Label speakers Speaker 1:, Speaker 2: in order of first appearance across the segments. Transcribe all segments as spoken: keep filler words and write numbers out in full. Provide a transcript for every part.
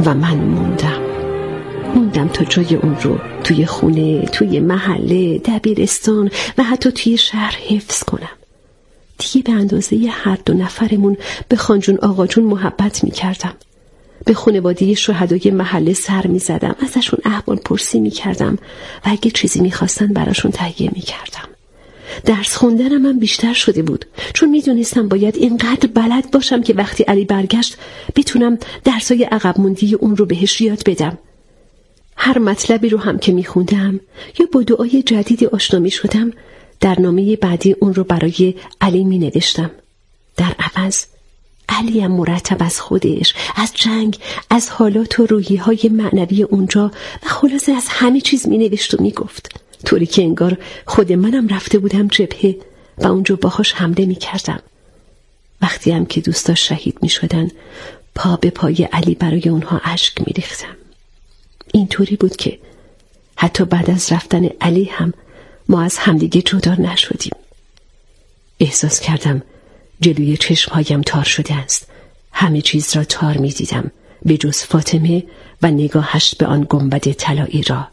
Speaker 1: و من موندم موندم تا جای اون رو توی خونه، توی محله، دبیرستان و حتی توی شهر حفظ کنم. دیگه به اندازه ی هر دو نفرمون به خانجون آقا جون محبت می کردم. به خانواده شهدای محله سر می زدم، ازشون احوال پرسی می کردم و اگه چیزی می خواستن براشون تهیه می کردم. درس خوندنم هم بیشتر شده بود، چون می دونستم باید اینقدر بلد باشم که وقتی علی برگشت بتونم درسای عقب موندی اون رو بهش یاد بدم. هر مطلبی رو هم که می خوندم یا با دعای جدیدی آشنا می شدم، در نامه بعدی اون رو برای علی می نوشتم. در عوض علی هم مرتب از خودش، از جنگ، از حالات و روحیه‌های معنوی اونجا و خلاصه از همه چیز می نوشت و می گفت، طوری که انگار خود منم رفته بودم جبهه و اونجا باهاش حمله می کردم. وقتی هم که دوستاش شهید می شدن، پا به پای علی برای اونها اشک می ریختم. این طوری بود که حتی بعد از رفتن علی هم ما از همدیگه جدا نشدیم. احساس کردم جلوی چشمهایم تار شده است. همه چیز را تار می دیدم به جز فاطمه و نگاهش به آن گنبد طلایی را.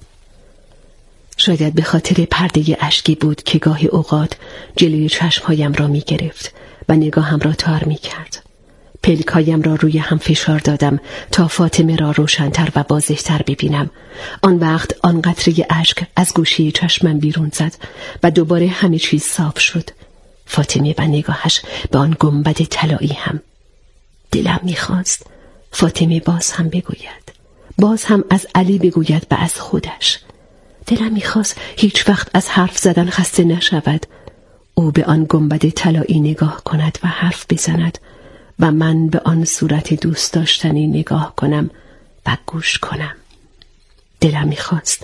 Speaker 1: شاید به خاطر پرده اشکی بود که گاهی اوقات جلوی چشمهایم را می گرفت و نگاهم را تار می کرد. پلکایم را روی هم فشار دادم تا فاطمه را روشن‌تر و واضح‌تر ببینم. آن وقت آن قطره اشک از گوشه چشمم بیرون زد و دوباره همه چیز صاف شد. فاطمه و نگاهش به آن گنبد طلایی هم. دلم می‌خواست فاطمه باز هم بگوید، باز هم از علی بگوید و از خودش. دلم می‌خواست هیچ وقت از حرف زدن خسته نشود. او به آن گنبد طلایی نگاه کند و حرف بزند و من به آن صورت دوست داشتنی نگاه کنم و گوش کنم. دلم می‌خواست.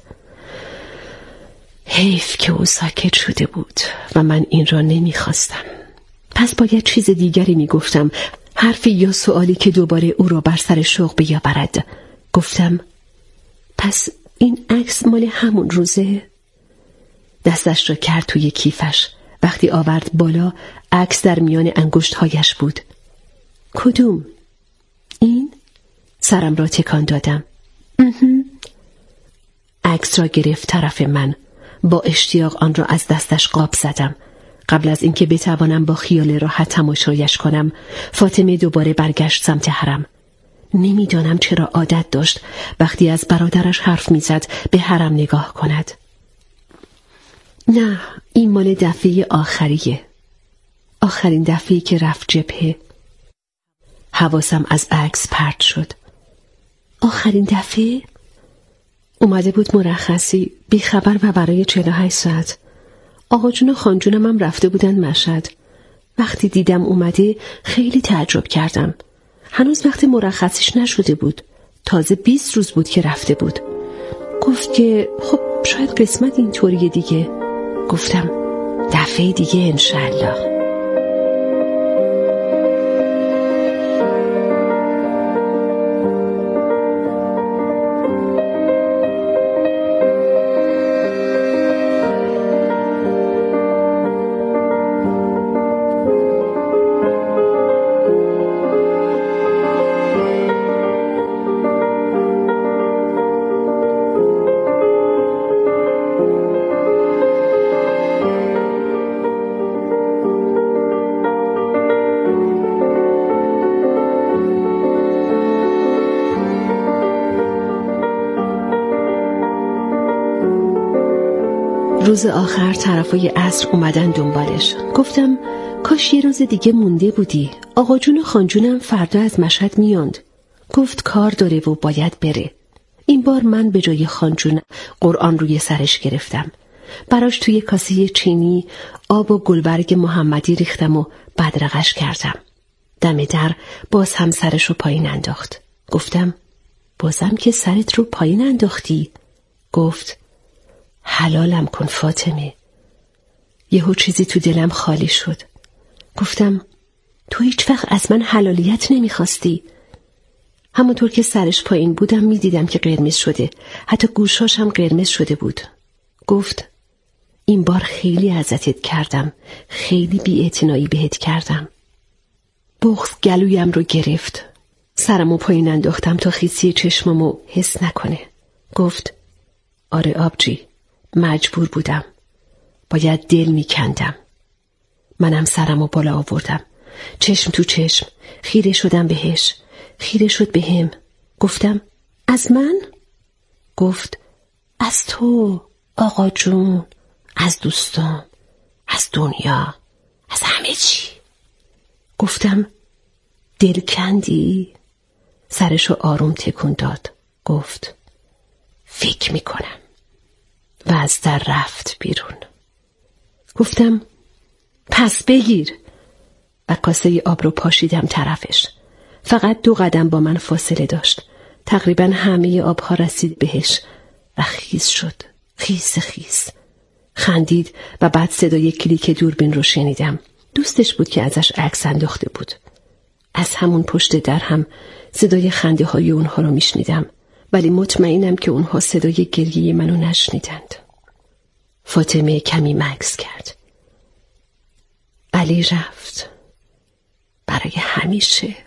Speaker 1: حیف که او ساکت شده بود و من این را نمی‌خواستم. پس باید چیز دیگری می‌گفتم، حرفی یا سؤالی که دوباره او را بر سر شوق بیاورد. گفتم پس این عکس مال همون روزه؟ دستش را کرد توی کیفش. وقتی آورد بالا، عکس در میان انگشت‌هایش بود. کدوم؟ این؟ سرم را تکان دادم. عکس را گرفت طرف من. با اشتیاق آن را از دستش قاب زدم. قبل از اینکه بتوانم با خیال راحت تماشایش کنم، فاطمه دوباره برگشت سمت حرم. نمیدانم چرا عادت داشت وقتی از برادرش حرف میزد به حرم نگاه کند. نه، این مال دفعه آخریه. آخرین دفعه‌ای که رفت جبهه. حواسم از عکس پرت شد. آخرین دفعه؟ اومده بود مرخصی، بی خبر و برای چهل و هشت ساعت. آقا جون و خانجونم هم رفته بودن مشهد. وقتی دیدم اومده خیلی تعجب کردم. هنوز وقت مرخصیش نشده بود. تازه بیست روز بود که رفته بود. گفت که خب شاید قسمت این طوریه دیگه. گفتم دفعه دیگه انشالله. روز آخر طرفای عصر اومدن دنبالش. گفتم کاش یه روز دیگه مونده بودی. آقا جون و خانجونم فردا از مشهد میاند. گفت کار داره و باید بره. این بار من به جای خانجون قرآن روی سرش گرفتم. براش توی کاسه چینی آب و گلبرگ محمدی ریختم و بدرقش کردم. دم در باز هم سرش رو پایین انداخت. گفتم بازم که سرت رو پایین انداختی؟ گفت حلالم کن فاطمه. یهو چیزی تو دلم خالی شد. گفتم تو هیچ وقت از من حلالیت نمیخواستی. همونطور که سرش پایین بودم میدیدم که قرمز شده. حتی گوشاش هم قرمز شده بود. گفت این بار خیلی اذیتت کردم. خیلی بی‌اعتنایی بهت کردم. بغض گلویم رو گرفت. سرمو پایین انداختم تا خیسی چشممو حس نکنه. گفت آره آبجی، مجبور بودم، باید دل میکندم. منم سرمو بالا آوردم، چشم تو چشم، خیره شدم بهش، خیره شد بهم. گفتم از من؟ گفت از تو آقا جون، از دوستام، از دنیا، از همه چی. گفتم دل کندی؟ سرشو آروم تکون داد. گفت فکر میکنم و از در رفت بیرون. گفتم پس بگیر و کاسه آب رو پاشیدم طرفش. فقط دو قدم با من فاصله داشت. تقریبا همه آبها رسید بهش و خیس شد، خیس خیس. خندید و بعد صدای کلیک دوربین رو شنیدم. دوستش بود که ازش عکس انداخته بود. از همون پشت در هم صدای خنده های اونها رو میشنیدم، ولی مطمئنم که اونها صدای گریه منو نشنیدند. فاطمه کمی مکث کرد. علی رفت برای همیشه.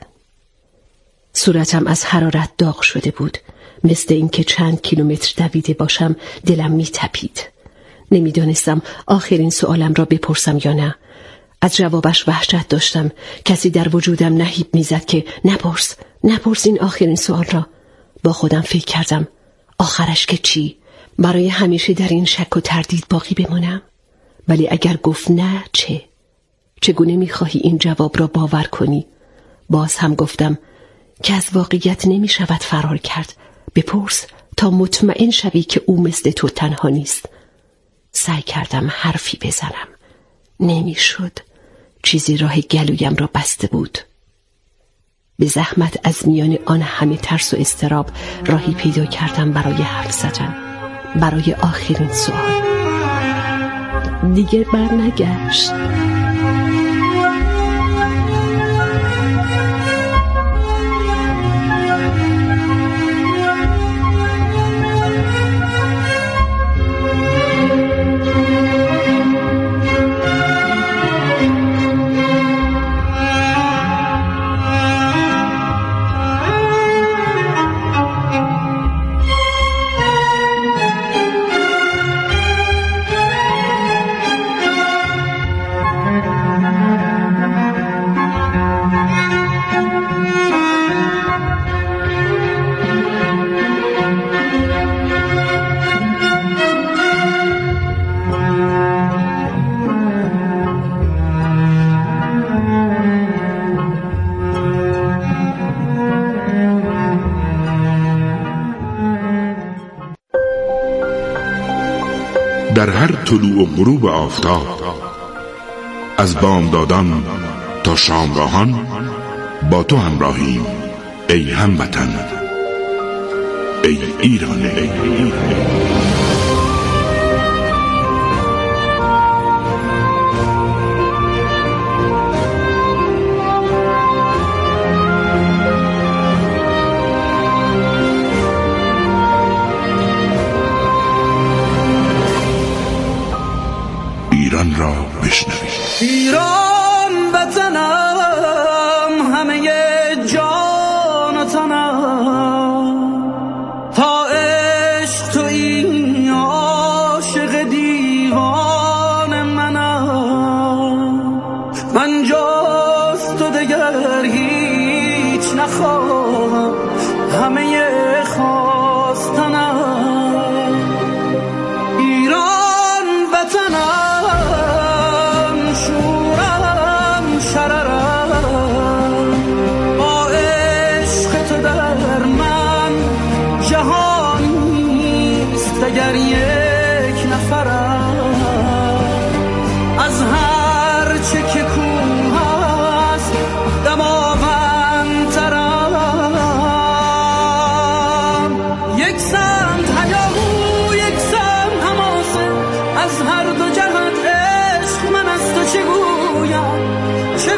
Speaker 1: صورتم از حرارت داغ شده بود، مثل اینکه چند کیلومتر دویده باشم. دلم میتپید. نمیدانستم آخرین سوالم را بپرسم یا نه. از جوابش وحشت داشتم. کسی در وجودم نهیب میزد که نپرس، نپرس این آخرین سوال را. با خودم فکر کردم آخرش که چی؟ برای همیشه در این شک و تردید باقی بمانم؟ ولی اگر گفت نه چه؟ چگونه میخواهی این جواب را باور کنی؟ باز هم گفتم که از واقعیت نمی شود فرار کرد. بپرس تا مطمئن شوی که او مثل تو تنها نیست. سعی کردم حرفی بزنم، نمی شد. چیزی راه گلویم را بسته بود. به زحمت از میان آن همه ترس و اضطراب راهی پیدا کردم برای حرف زدن، برای آخرین سوال. دیگه بر نگشت.
Speaker 2: در هر طلوع و غروب آفتاب، از بامدادان تا شامگاهان با تو همراهیم ای هموطن، ای ایران، ای ایران. ایران را بشنوید.
Speaker 3: ایران وطنم، همه جان و تنم، تا عشق تو این عاشق دیوان منم. من جز تو دگر هیچ نخواهم، همه خواستنم. ایران وطنم، اگر یک نفرم از هر چه که کوه است دماوندترم. یک سمت هیاهو، یک سمت حماسه، از هر دو جهت عشق من از تو چه گویم، چه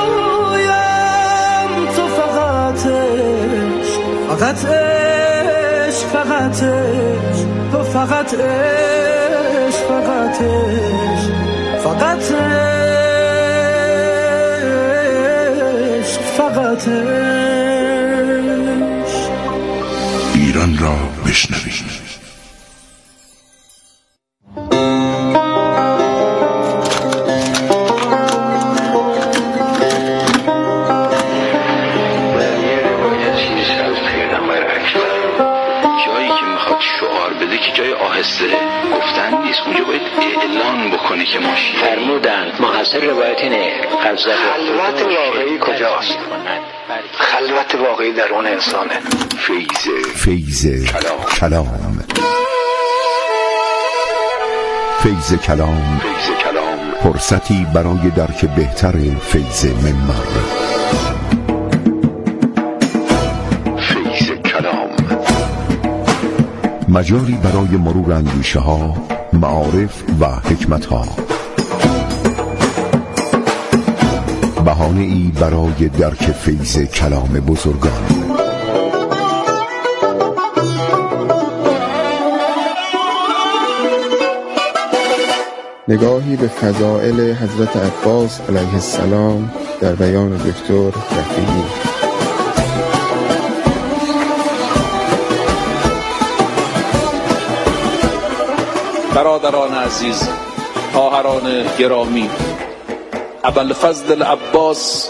Speaker 3: گویم. تو فقط عشق، فقط عشق، فقط عشق، تو فقط عشق، فقط عشق، فقط عشق، فقط عشق.
Speaker 2: ایران را بشنوید.
Speaker 4: گفتن نیست، اونجا باید اعلان بکنه که ما شیعه
Speaker 5: فرمودند محصل روایت اینه.
Speaker 6: خلوت واقعی کجاست؟ خلوت واقعی در اون انسانه.
Speaker 2: فیض فیض کلام کلام فیض کلام فیض کلام فرصتی برای درک بهتر فیض منبر. فیض کلام مجاری برای مرور اندیشه ها، معارف و حکمت ها، بهانه ای برای درک فیض کلام بزرگان.
Speaker 7: نگاهی به فضائل حضرت عباس علیه السلام در بیان دکتر رفیعی.
Speaker 8: برادران عزیز، خواهران گرامی، ابوالفضل عباس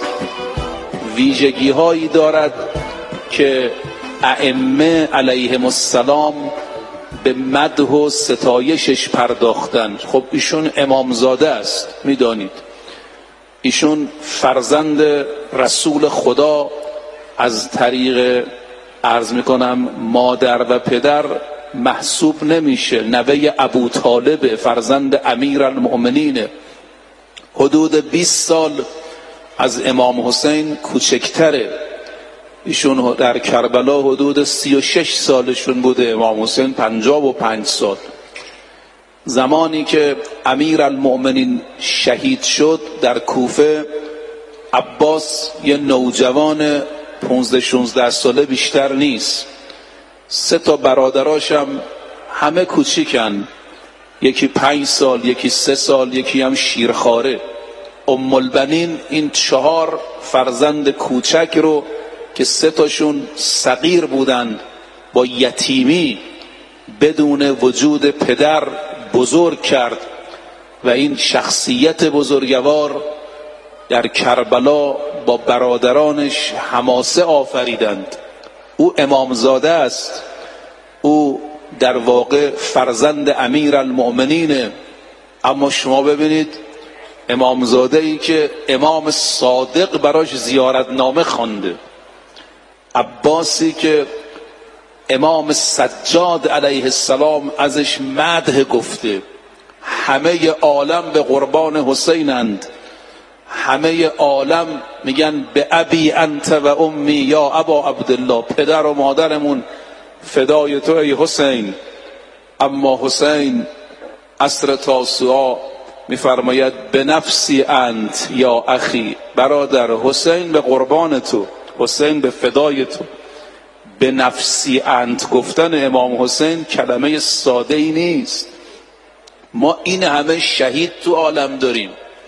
Speaker 8: ویژگی هایی دارد که ائمه علیهم السلام به مدح و ستایشش پرداختند. خب ایشون امامزاده است، میدانید ایشون فرزند رسول خدا از طریق عرض میکنم مادر و پدر محسوب نمیشه، نوه ابو طالب فرزند امیرالمؤمنین، حدود بیست سال از امام حسین کوچکتره. ایشون در کربلا حدود سی و شش سالشون بوده، امام حسین پنجاه و پنج سال. زمانی که امیرالمؤمنین شهید شد در کوفه، عباس یه نوجوان پانزده شانزده ساله بیشتر نیست. سه تا برادراشم همه کوچیکن، یکی پنج سال، یکی سه سال، یکی هم شیرخواره. ام البنین این چهار فرزند کوچک رو که سه تاشون صغیر بودند با یتیمی بدون وجود پدر بزرگ کرد و این شخصیت بزرگوار در کربلا با برادرانش حماسه آفریدند. او امامزاده است، او در واقع فرزند امیرالمؤمنینه، اما شما ببینید امامزاده ای که امام صادق براش زیارتنامه خوانده، عباسی که امام سجاد علیه السلام ازش مدح گفته، همه عالم به قربان حسینند، همه عالم میگن به ابی انت و امی یا ابا عبدالله، پدر و مادرمون فدای تو ای حسین. اما حسین عصر تاسوعا میفرماید به نفسی انت یا اخی، برادر حسین به قربان تو، حسین به فدای تو. به نفسی انت گفتن امام حسین کلمه ساده ای نیست. ما این همه شهید تو عالم داریم،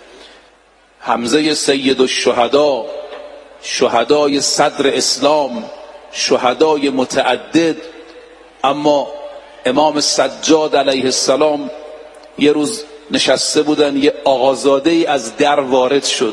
Speaker 8: حمزه سید الشهدا، شهدای صدر اسلام، شهدای متعدد، اما امام سجاد علیه السلام یه روز نشسته بودن، یه آقازاده ای از در وارد شد.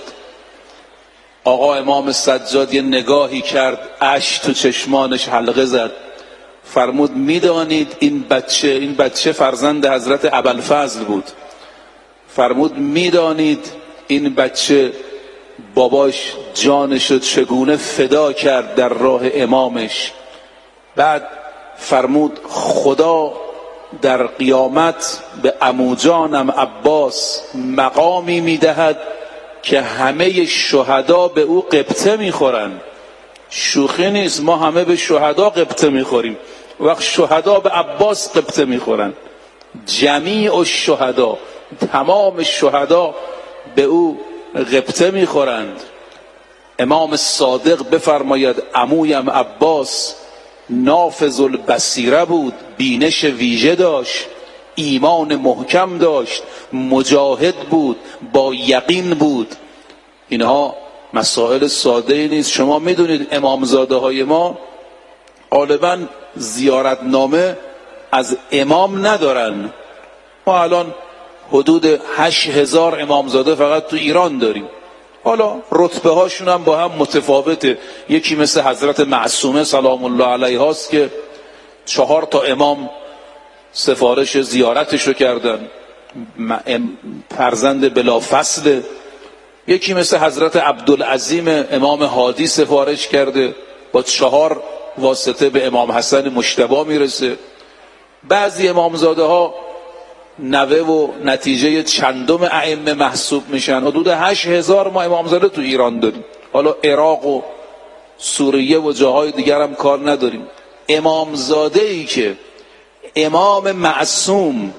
Speaker 8: آقا امام سجاد یه نگاهی کرد، اشک تو چشمانش حلقه زد، فرمود میدانید این بچه این بچه فرزند حضرت ابوالفضل بود، فرمود میدانید این بچه باباش جانشو چگونه فدا کرد در راه امامش. بعد فرمود خدا در قیامت به عموجانم عباس مقامی میدهد که همه شهدا به او قبطه میخورن. شوخی نیست، ما همه به شهدا قبطه میخوریم، وقت شهدا به عباس قبطه میخورن. جمیع الشهدا، تمام شهدا به او قبطه میخورند. امام صادق بفرماید عمویم عباس نافذ البصیره بود، بینش ویژه داشت، ایمان محکم داشت، مجاهد بود، با یقین بود. اینها مسائل ساده نیست. شما میدونید امامزاده های ما غالبا زیارتنامه از امام ندارن. ما الان حدود هشت هزار امامزاده فقط تو ایران داریم. حالا رتبه هاشون هم با هم متفاوته. یکی مثل حضرت معصومه سلام الله علیها است که چهار تا امام سفارش زیارتشو کردن، فرزند بلافصل. یکی مثل حضرت عبدالعظیم امام هادی سفارش کرده، با چهار واسطه به امام حسن مجتبی میرسه. بعضی امامزاده ها نوه و نتیجه چندم ائمه محسوب میشن. حدود هشت هزار ما امامزاده تو ایران داریم. حالا عراق و سوریه و جاهای دیگر هم کار نداریم. امامزاده ای که امام معصوم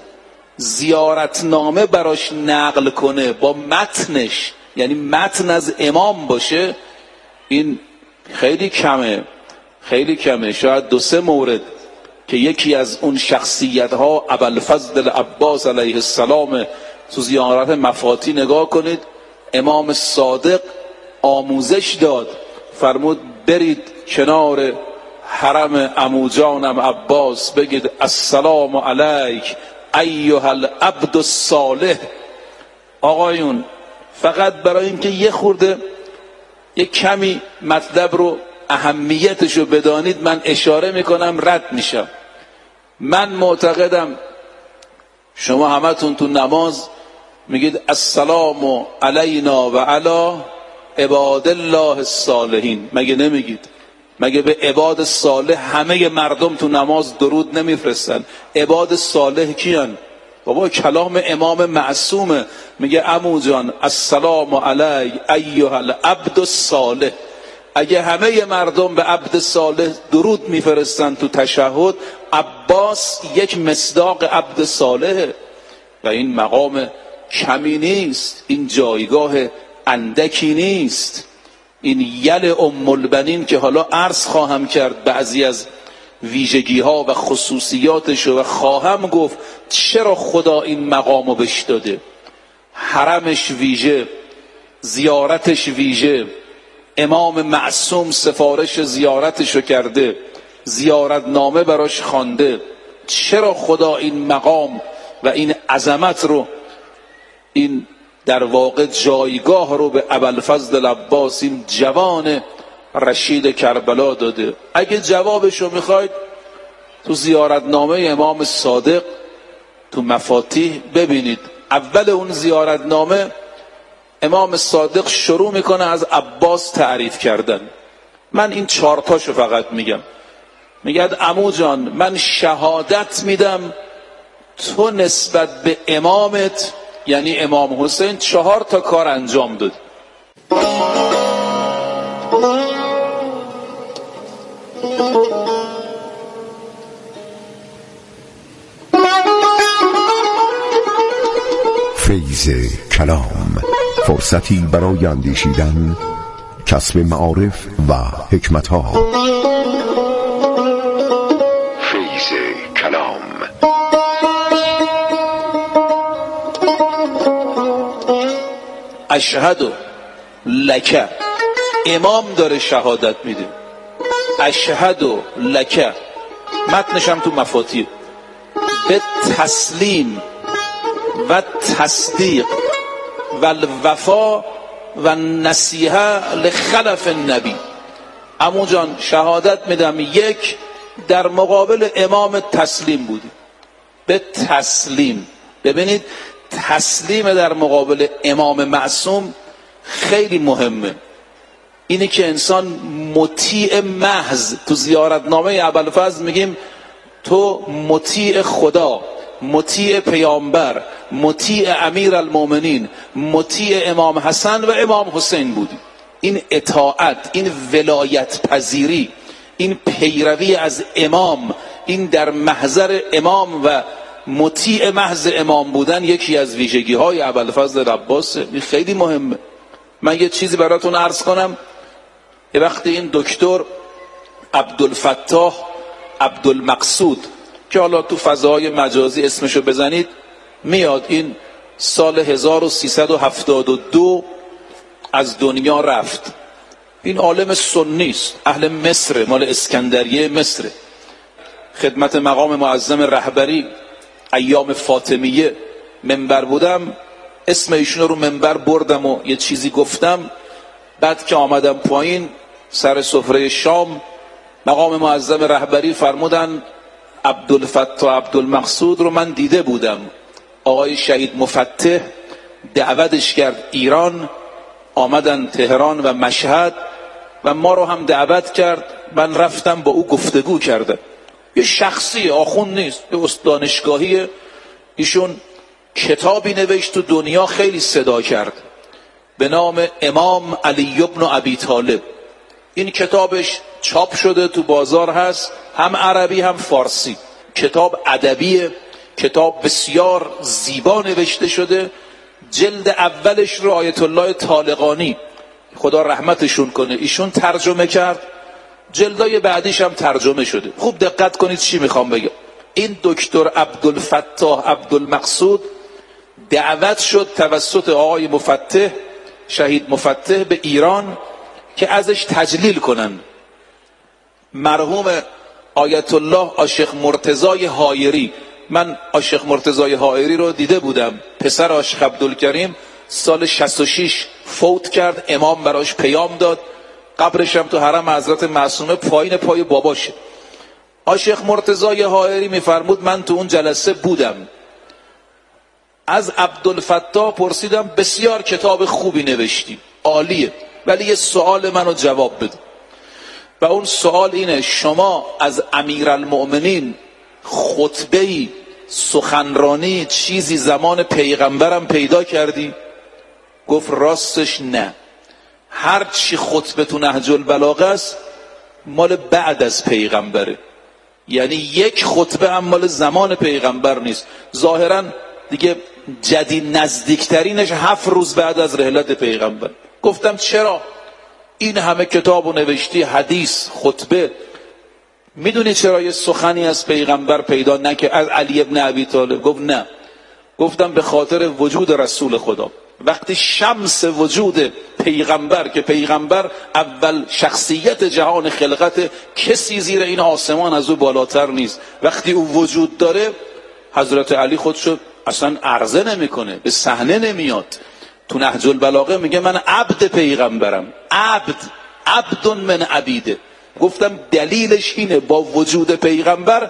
Speaker 8: زیارتنامه براش نقل کنه با متنش، یعنی متن از امام باشه، این خیلی کمه، خیلی کمه. شاید دو سه مورد که یکی از اون شخصیت ها ابوالفضل عباس علیه السلام تو زیارت مفاتی نگاه کنید. امام صادق آموزش داد، فرمود برید کنار حرم عمو جانم عباس بگید السلام علیک ایها العبد الصالح. آقایون فقط برای اینکه یه خورده یه کمی مطلب رو اهمیتش رو بدانید من اشاره میکنم، رد میشم. من معتقدم شما همتون تو نماز میگید السلام علینا و علی عباد الله الصالحین، مگه نمیگید؟ مگه به عباد صالح همه مردم تو نماز درود نمیفرستن؟ عباد صالح کیان؟ بابا کلام امام معصومه، میگه عمو جان السلام علی ایها العبد الصالح. اگه همه مردم به عبد صالح درود میفرستن تو تشهد، عباس یک مصداق عبد صالحه. و این مقام کمی نیست، این جایگاه اندکی نیست. این یل ام البنین که حالا عرض خواهم کرد بعضی از ویژگی ها و خصوصیاتش و خواهم گفت چرا خدا این مقامو بهش داده. حرمش ویژه، زیارتش ویژه، امام معصوم سفارش زیارتشو کرده، زیارت نامه براش خوانده. چرا خدا این مقام و این عظمت رو، این در واقع جایگاه رو به ابوالفضل عباس این جوان رشید کربلا داده؟ اگه جوابشو میخواید تو زیارت نامه امام صادق تو مفاتیح ببینید. اول اون زیارت نامه امام صادق شروع میکنه از عباس تعریف کردن. من این چارتاشو فقط میگم. میگه عمو جان من شهادت میدم تو نسبت به امامت یعنی امام حسین چهار تا کار انجام داد.
Speaker 2: فیض کلام، فرصتی برای اندیشیدن، کسب معارف و حکمت‌ها. فیض کلام.
Speaker 8: اشهد لک، امام داره شهادت میده. اشهد لک، متنشم تو مفاتیح، به تسلیم و تصدیق و الوفا و نصیحه لخلف النبی. عمو جان شهادت میدم یک، در مقابل امام تسلیم بودی، به تسلیم. ببینید تسلیم در مقابل امام معصوم خیلی مهمه. اینی که انسان مطیع محض، تو زیارتنامه ابوالفضل میگیم تو مطیع خدا، مطیع پیامبر، مطیع امیر المومنین، مطیع امام حسن و امام حسین بودی. این اطاعت، این ولایت پذیری، این پیروی از امام، این در محضر امام و مطیع محض امام بودن یکی از ویژگی های ابوالفضل عباس. این خیلی مهمه. من یه چیزی براتون عرض کنم. یه وقتی این دکتر عبدالفتاح عبدالمقصود که حالا تو فضای مجازی اسمشو بزنید میاد، این سال هزار و سیصد و هفتاد و دو از دنیا رفت این عالم سنی است، اهل مصر، مال اسکندریه مصر. خدمت مقام معظم رهبری ایام فاطمیه منبر بودم، اسم ایشون رو منبر بردم و یه چیزی گفتم. بعد که آمدم پایین سر سفره شام، مقام معظم رهبری فرمودن عبدالفتاح عبدالمقصود رو من دیده بودم، آقای شهید مفتح دعوتش کرد ایران، آمدن تهران و مشهد و ما رو هم دعوت کرد. من رفتم با او گفتگو کردم. یه شخصی، آخوند نیست، یه دانشگاهی. ایشون کتابی نوشت تو دنیا خیلی صدا کرد به نام امام علی ابن ابی طالب. این کتابش چاپ شده، تو بازار هست، هم عربی هم فارسی. کتاب ادبیه، کتاب بسیار زیبا نوشته شده. جلد اولش رو آیت الله طالقانی خدا رحمتشون کنه ایشون ترجمه کرد، جلدای بعدیش هم ترجمه شده. خوب دقت کنید چی میخوام بگم. این دکتر عبدالفتاح عبدالمقصود دعوت شد توسط آقای مفتح، شهید مفتح، به ایران که ازش تجلیل کنن. مرحوم آیت الله آشیخ مرتضای حایری، من آشیخ مرتضای حایری رو دیده بودم، پسر آشیخ عبدالکریم، سال شصت و شش فوت کرد. امام براش پیام داد، قبرش هم تو حرم حضرت معصومه پایین پای باباشه. آشیخ مرتضای حایری میفرمود من تو اون جلسه بودم، از عبدالفتاح پرسیدم بسیار کتاب خوبی نوشتی، عالیه، ولی یه سوال منو جواب بده. و اون سوال اینه شما از امیرالمؤمنین خطبه‌ای، سخنرانی، چیزی زمان پیغمبرم پیدا کردی؟ گفت راستش نه، هر چی خطبه تو نهج البلاغه است مال بعد از پیغمبره، یعنی یک خطبه هم مال زمان پیغمبر نیست. ظاهرا دیگه جدید نزدیکترینش هفت روز بعد از رحلت پیغمبر. گفتم چرا این همه کتابو نوشتی، حدیث، خطبه، میدونی چرا یه سخنی از پیغمبر پیدا نکرد، از علی ابن ابی طالب؟ گفت نه. گفتم به خاطر وجود رسول خدا. وقتی شمس وجود پیغمبر، که پیغمبر اول شخصیت جهان خلقت، کسی زیر این آسمان از او بالاتر نیست، وقتی او وجود داره حضرت علی خودشو اصلا عرضه نمیکنه، به صحنه نمیاد. تو نهج البلاغه میگه من عبد پیغمبرم، عبد، عبد من عبیده. گفتم دلیلش اینه با وجود پیغمبر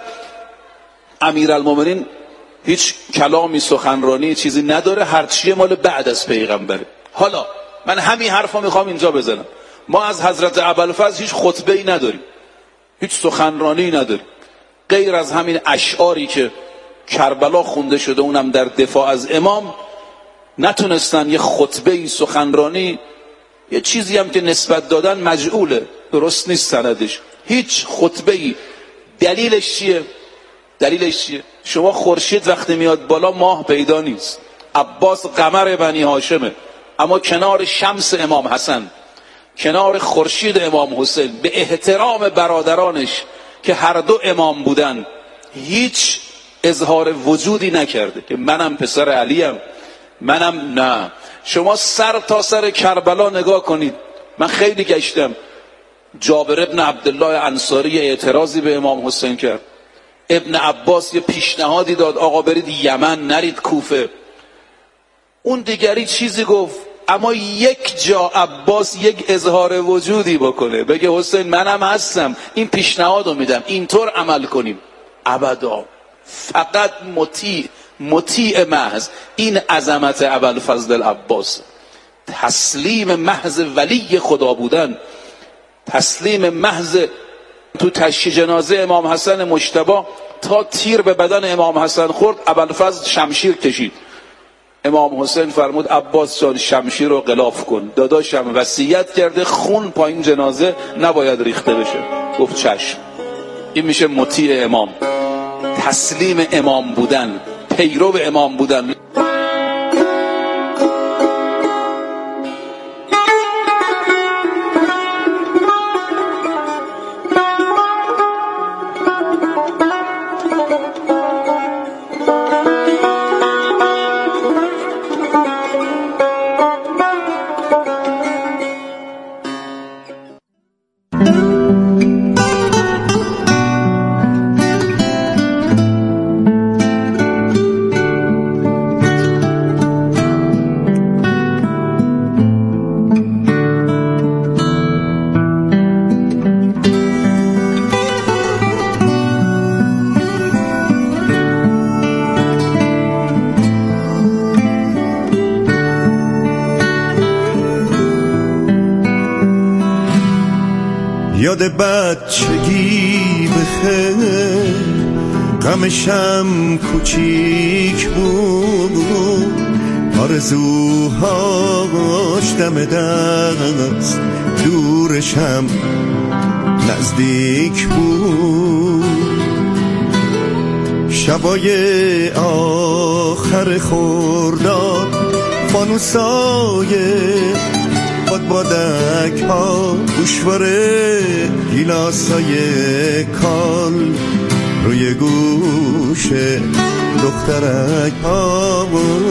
Speaker 8: امیرالمومنین هیچ کلامی، سخنرانی، چیزی نداره، هرچیه مال بعد از پیغمبره. حالا من همین حرفا میخوام اینجا بزنم. ما از حضرت ابوالفضل هیچ خطبه‌ای نداریم، هیچ سخنرانی نداریم، غیر از همین اشعاری که کربلا خونده شده، اونم در دفاع از امام. نتونستن یه خطبه‌ای، سخنرانی، یه چیزی هم که نسبت دادن مجعوله، درست نیست سندش، هیچ خطبه‌ای. دلیلش چیه؟ دلیلش چیه؟ شما خورشید وقتی میاد بالا ماه پیدا نیست، عباس قمر بنی هاشمه، اما کنار شمس امام حسن، کنار خورشید امام حسین، به احترام برادرانش که هر دو امام بودن، هیچ اظهار وجودی نکرده که منم پسر علیم، منم نه. شما سر تا سر کربلا نگاه کنید. من خیلی گشتم. جابر ابن عبدالله انصاری اعتراضی به امام حسین کرد، ابن عباس یه پیشنهادی داد آقا برید یمن، نرید کوفه. اون دیگری چیزی گفت، اما یک جا عباس یک اظهار وجودی بکنه، بگه حسین منم هستم، این پیشنهادو میدم، اینطور عمل کنیم، ابدا. فقط مطیع، مطیع محض. این عظمت ابوالفضل العباس، تسلیم محض ولی خدا بودن، تسلیم محض. تو تشییع جنازه امام حسن مجتبی تا تیر به بدن امام حسن خورد، ابوالفضل شمشیر کشید. امام حسین فرمود عباس جان شمشیر رو غلاف کن، داداشم وصیت کرده خون پایین جنازه نباید ریخته بشه. گفت چشم. این میشه مطیع امام، تسلیم امام بودن، پیرو امام بودن.
Speaker 9: یاد بچگی بخیر، غمشم کوچیک بود، آرزوهاش دم دست، دورشم نزدیک بود. شبای آخر خرداد، فانوسای بادبادک ها، گوشواره گیلاسای کال، روی گوش دخترک ها.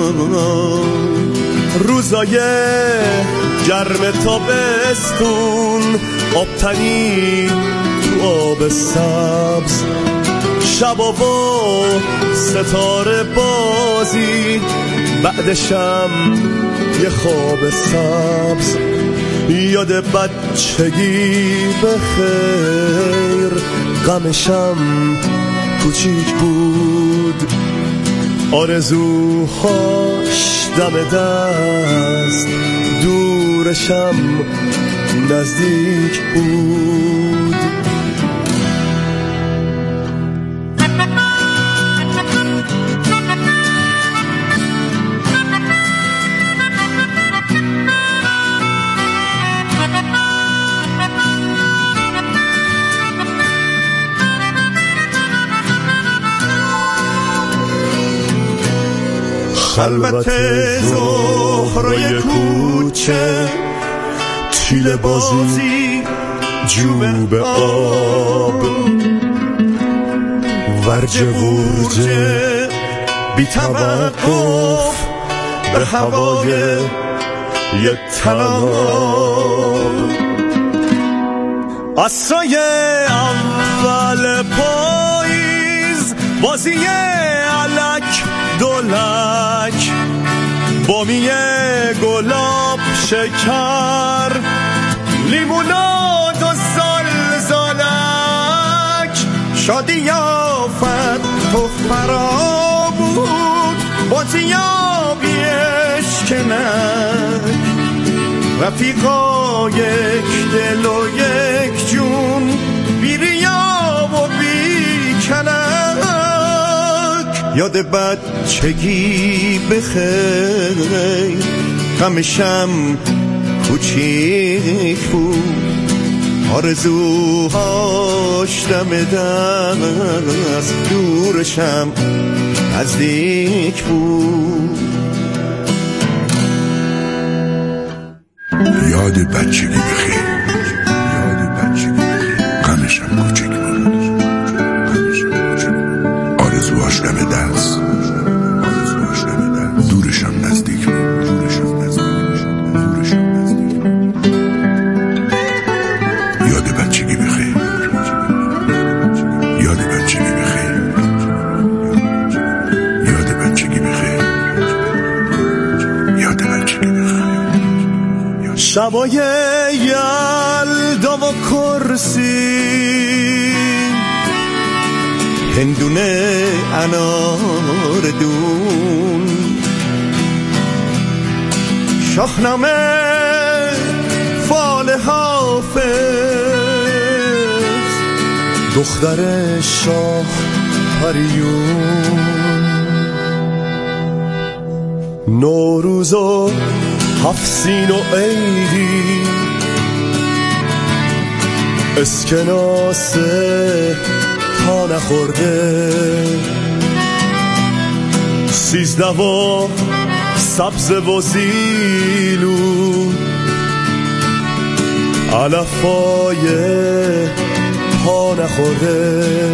Speaker 9: روزای گرم تابستون، آبتنی تو آب سبز، شبا و ستاره بازی، بعدشم یه خواب سبز. یاد بچگی بخیر، غمشم کوچیک بود، آرزوهاش دم دست، دورشم نزدیک بود. خلوت زهرای کوچه، تیل بازی جوب آب، ورجه ورجه بی توقف به هوای یه تناب. عصای اول پاییز، بازی الک دولک، بامی گلاب شکر، لیموناد و زلزلک، شادی یافت تو فرا بود، بازیاب یشکنک، رفیقا یک دل و یک جون، بیریا و بیکنک. یاد بچگی بخیر، غمشم کوچیک بود، آرزوهاش دم دست، دورشم نزدیک بود.
Speaker 2: یاد بچگی بخیر، یاد بچگی بخیر، غمشم کوچیک بود، آرزوهاش دم دست، آرزوهاش دم دست، دورشم نزدیک بود، دورشم نزدیک، دورشم نزدیک. یاد بچگی بخیر، یاد بچگی بخیر، یاد بچگی بخیر، یاد بچگی بخیر.
Speaker 9: شبای یلدا و کرسی، هندونه انار دون، شاهنامه فال حافظ، دختر شاه پریون، نوروز و هفسین و عیدی، اسکناسه تا نخورده، سیزده و سبز و زیلو، علفای پا نخورده.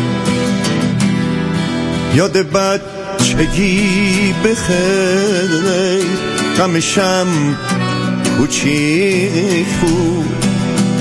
Speaker 9: یاد بچگی بخیر، غمشم کوچیک بود،